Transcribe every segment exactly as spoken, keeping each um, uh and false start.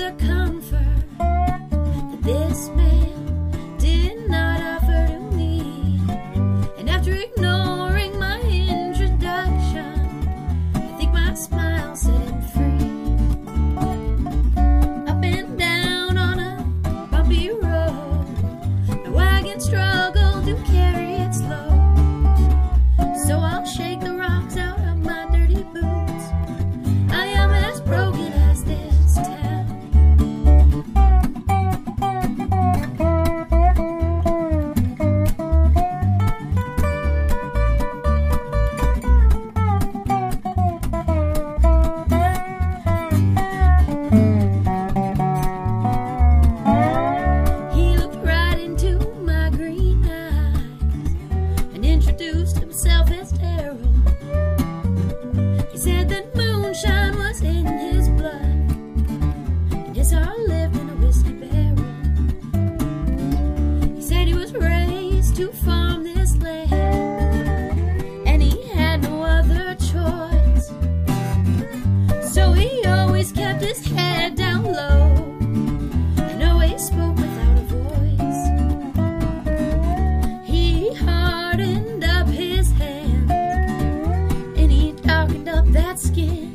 the comfort that this man did not offer to me. And after ignoring my introduction, I think my smile set him free. Up and down on a bumpy road, my wagon struggled to carry its load. So I'll shake the rocks out of my dirty boots. I am as broken as this town. He looked right into my green eyes and introduced himself as Daryl. He said that moonshine was in his blood, and his heart lived in a whiskey barrel. He said he was raised to farm this land, and he had no other choice. So he always kept his head down low and always spoke without a voice. He hardened up his hands and he darkened up that skin.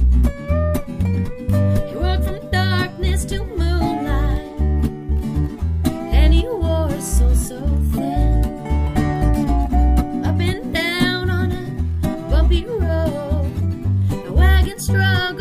He walked from darkness to moonlight, and he wore a soul so thin. Up and down on a bumpy road, the wagon struggled